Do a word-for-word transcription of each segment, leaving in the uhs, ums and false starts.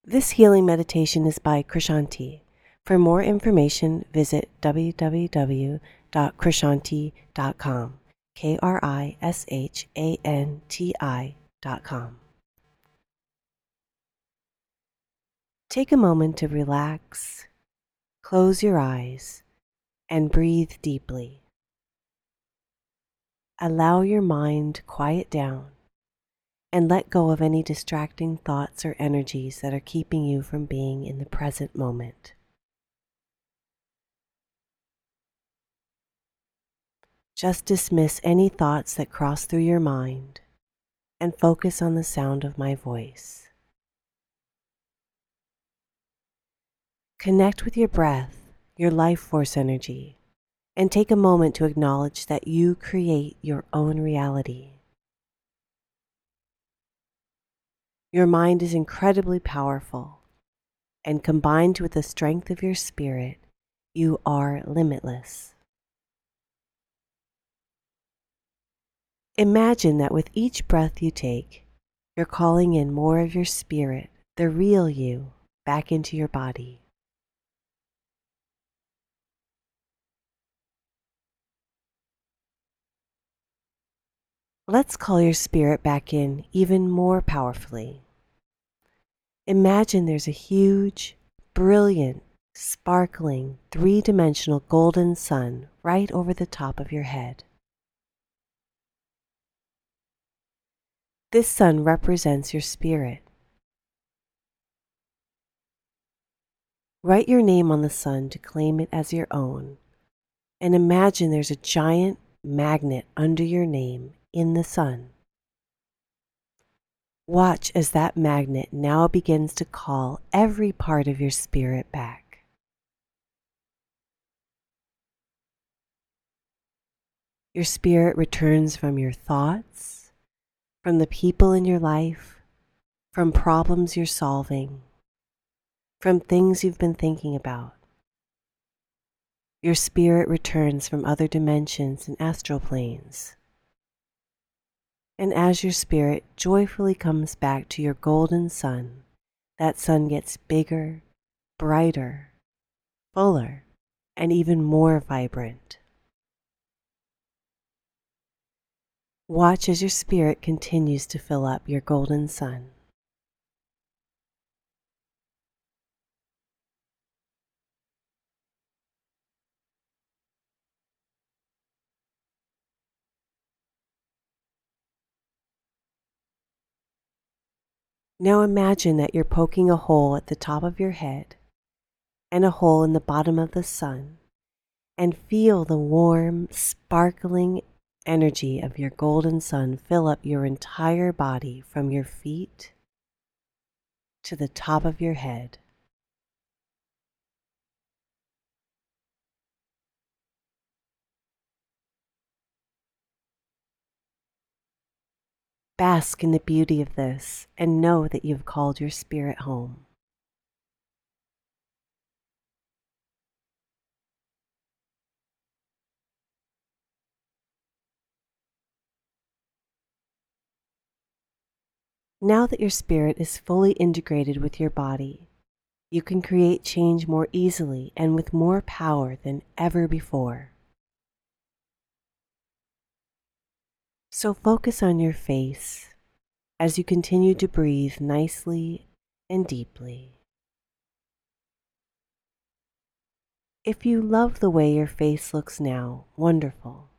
This healing meditation is by Krishanti. For more information, visit w w w dot krishanti dot com. K R I S H A N T I dot com. Take a moment to relax, close your eyes, and breathe deeply. Allow your mind to quiet down and let go of any distracting thoughts or energies that are keeping you from being in the present moment. Just dismiss any thoughts that cross through your mind and focus on the sound of my voice. Connect with your breath, your life force energy, and take a moment to acknowledge that you create your own reality. Your mind is incredibly powerful, and combined with the strength of your spirit, you are limitless. Imagine that with each breath you take, you're calling in more of your spirit, the real you, back into your body. Let's call your spirit back in even more powerfully. Imagine there's a huge, brilliant, sparkling, three-dimensional golden sun right over the top of your head. This sun represents your spirit. Write your name on the sun to claim it as your own, and imagine there's a giant magnet under your name in the sun. Watch as that magnet now begins to call every part of your spirit back. Your spirit returns from your thoughts, from the people in your life, from problems you're solving, from things you've been thinking about. Your spirit returns from other dimensions and astral planes. And as your spirit joyfully comes back to your golden sun, that sun gets bigger, brighter, fuller, and even more vibrant. Watch as your spirit continues to fill up your golden sun. Now imagine that you're poking a hole at the top of your head and a hole in the bottom of the sun, and feel the warm, sparkling energy of your golden sun fill up your entire body from your feet to the top of your head. Bask in the beauty of this and know that you've called your spirit home. Now that your spirit is fully integrated with your body, you can create change more easily and with more power than ever before. So focus on your face as you continue to breathe nicely and deeply. If you love the way your face looks now, wonderful.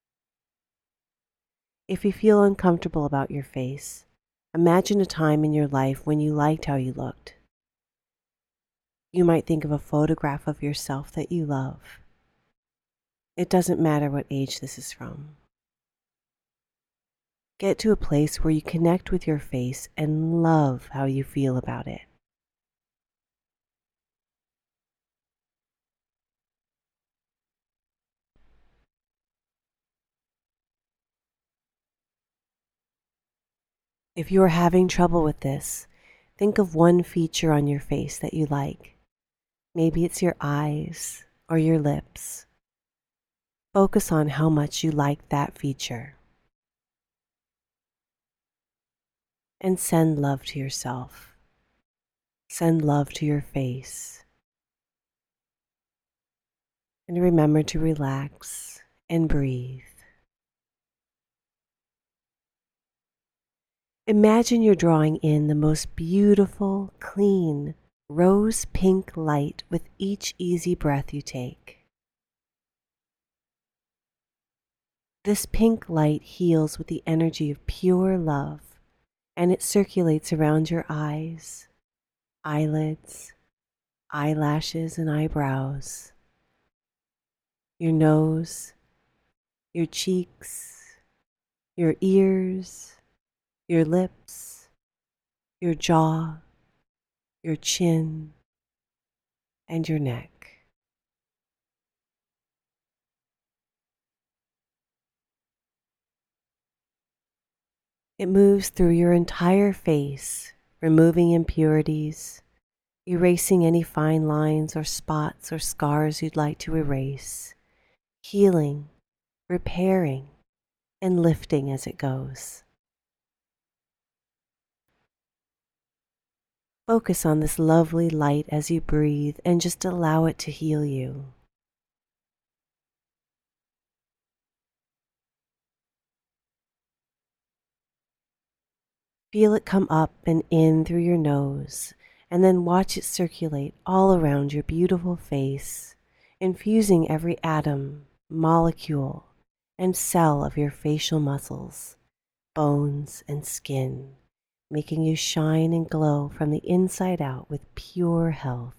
If you feel uncomfortable about your face, imagine a time in your life when you liked how you looked. You might think of a photograph of yourself that you love. It doesn't matter what age this is from. Get to a place where you connect with your face and love how you feel about it. If you are having trouble with this, think of one feature on your face that you like. Maybe it's your eyes or your lips. Focus on how much you like that feature. And send love to yourself. Send love to your face. And remember to relax and breathe. Imagine you're drawing in the most beautiful, clean, rose pink light with each easy breath you take. This pink light heals with the energy of pure love, and it circulates around your eyes, eyelids, eyelashes, and eyebrows, your nose, your cheeks, your ears, your lips, your jaw, your chin, and your neck. It moves through your entire face, removing impurities, erasing any fine lines or spots or scars you'd like to erase, healing, repairing, and lifting as it goes. Focus on this lovely light as you breathe and just allow it to heal you. Feel it come up and in through your nose, and then watch it circulate all around your beautiful face, infusing every atom, molecule, and cell of your facial muscles, bones, and skin, making you shine and glow from the inside out with pure health.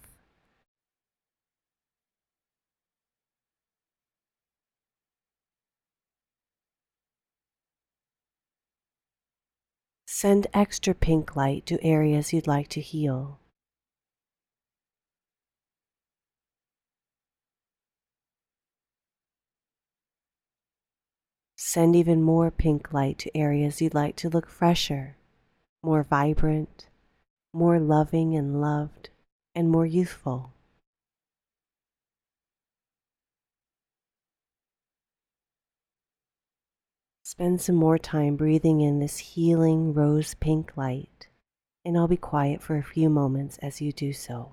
Send extra pink light to areas you'd like to heal. Send even more pink light to areas you'd like to look fresher, more vibrant, more loving and loved, and more youthful. Spend some more time breathing in this healing rose pink light, and I'll be quiet for a few moments as you do so.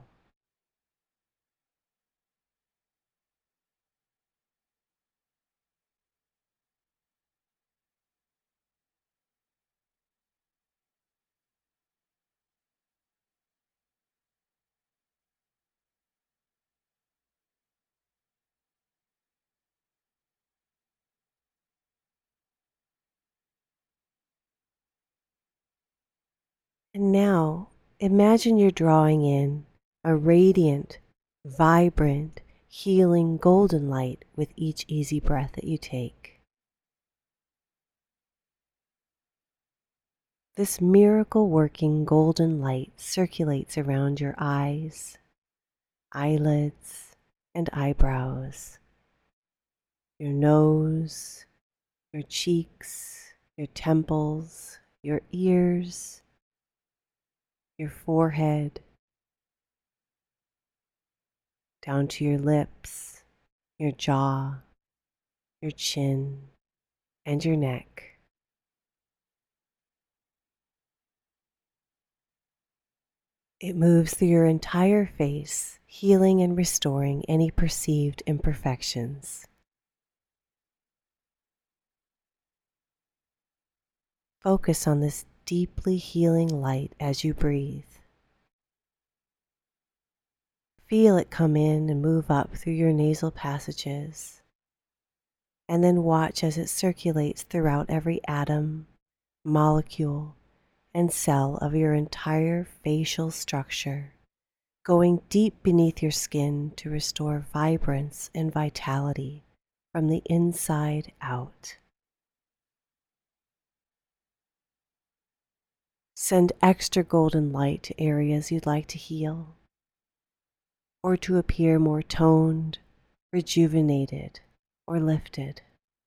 And now, imagine you're drawing in a radiant, vibrant, healing golden light with each easy breath that you take. This miracle working golden light circulates around your eyes, eyelids, and eyebrows, your nose, your cheeks, your temples, your ears, your forehead, down to your lips, your jaw, your chin, and your neck. It moves through your entire face, healing and restoring any perceived imperfections. Focus on this deeply healing light as you breathe. Feel it come in and move up through your nasal passages, and then watch as it circulates throughout every atom, molecule, and cell of your entire facial structure, going deep beneath your skin to restore vibrance and vitality from the inside out. Send extra golden light to areas you'd like to heal, or to appear more toned, rejuvenated, or lifted.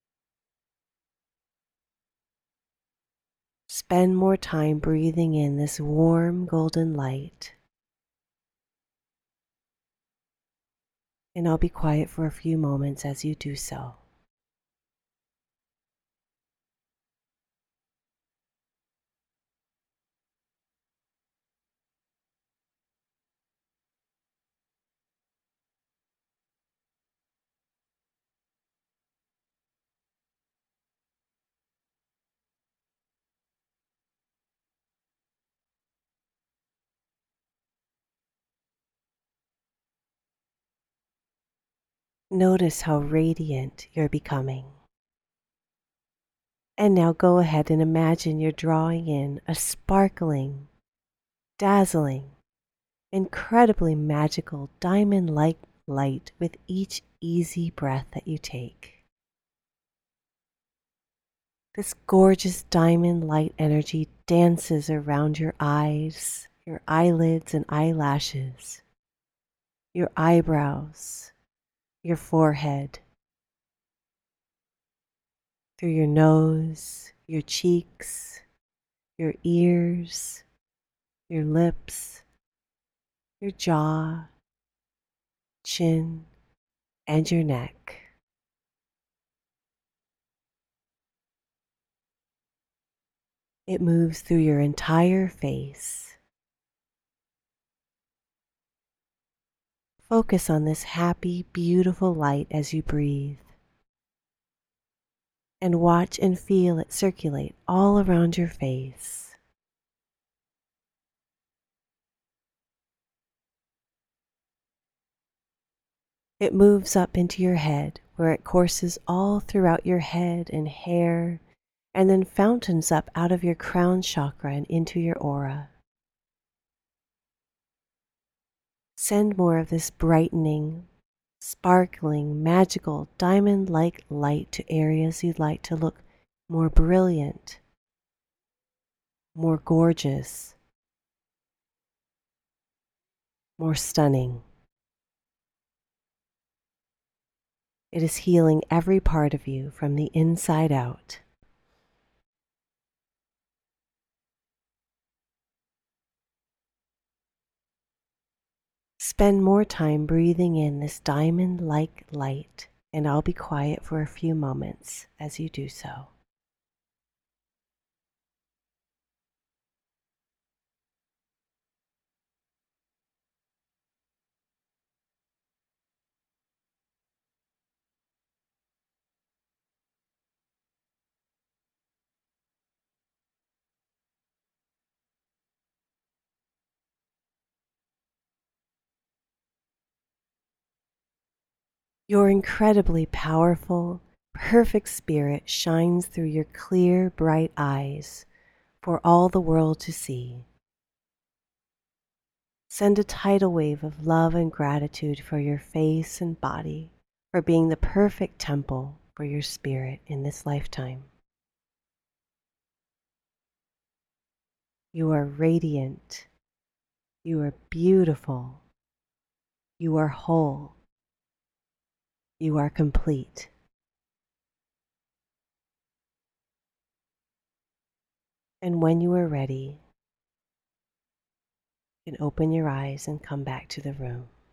Spend more time breathing in this warm golden light, and I'll be quiet for a few moments as you do so. Notice how radiant you're becoming. And now go ahead and imagine you're drawing in a sparkling, dazzling, incredibly magical diamond-like light with each easy breath that you take. This gorgeous diamond light energy dances around your eyes, your eyelids and eyelashes, your eyebrows, your forehead, through your nose, your cheeks, your ears, your lips, your jaw, chin, and your neck. It moves through your entire face. Focus on this happy, beautiful light as you breathe. And watch and feel it circulate all around your face. It moves up into your head, where it courses all throughout your head and hair, and then fountains up out of your crown chakra and into your aura. Send more of this brightening, sparkling, magical, diamond-like light to areas you'd like to look more brilliant, more gorgeous, more stunning. It is healing every part of you from the inside out. Spend more time breathing in this diamond-like light, and I'll be quiet for a few moments as you do so. Your incredibly powerful, perfect spirit shines through your clear, bright eyes for all the world to see. Send a tidal wave of love and gratitude for your face and body, for being the perfect temple for your spirit in this lifetime. You are radiant. You are beautiful. You are whole. You are complete. And when you are ready, you can open your eyes and come back to the room.